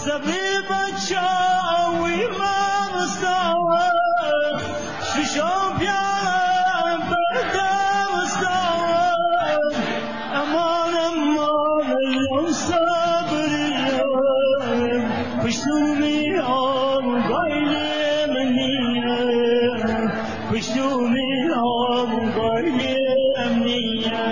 سبي بتشاوي ما مستوى شوف يا بدا مستوى امان امان لو صبري بشومي ام غايلي مني بشومي ام غايلي مني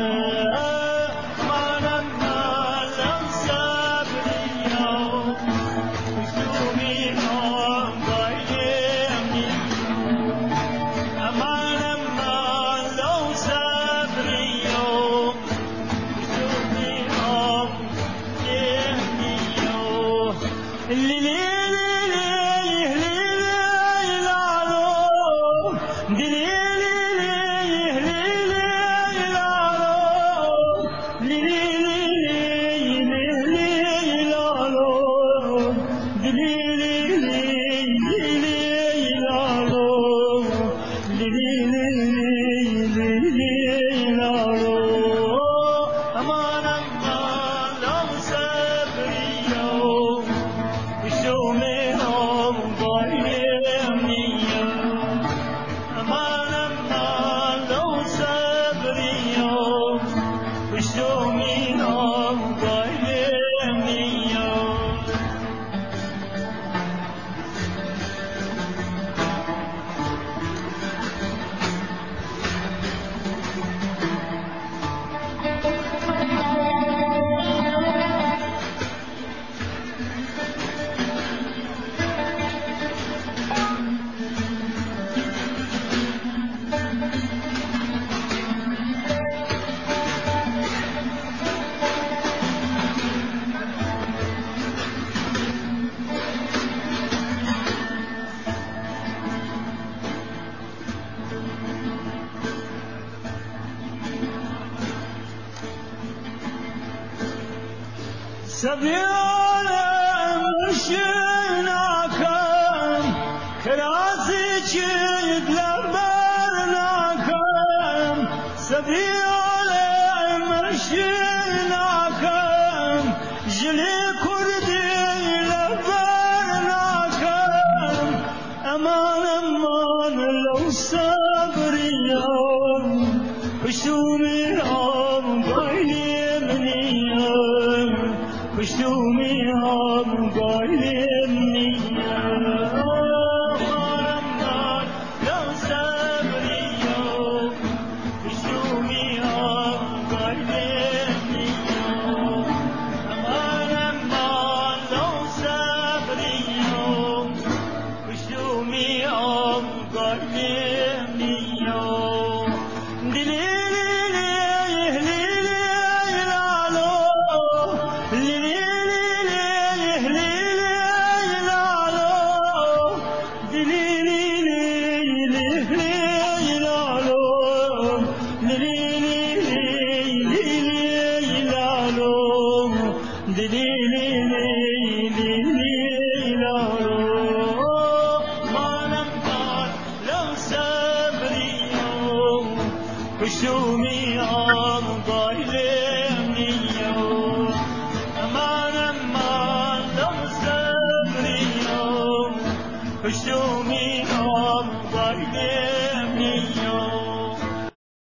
سبيانا مشيناكم كراسي جد لبرناكم سبيانا مشيناكم جلي كردي لبرناكم امان امان لو صبري يوم بشومي ام غايلي مني بشومي ام غايلي مني لو صبري يوم بشومي ام غايلي مني امان امان لو صبري يوم بشومي ام غايلي مني بشومي ام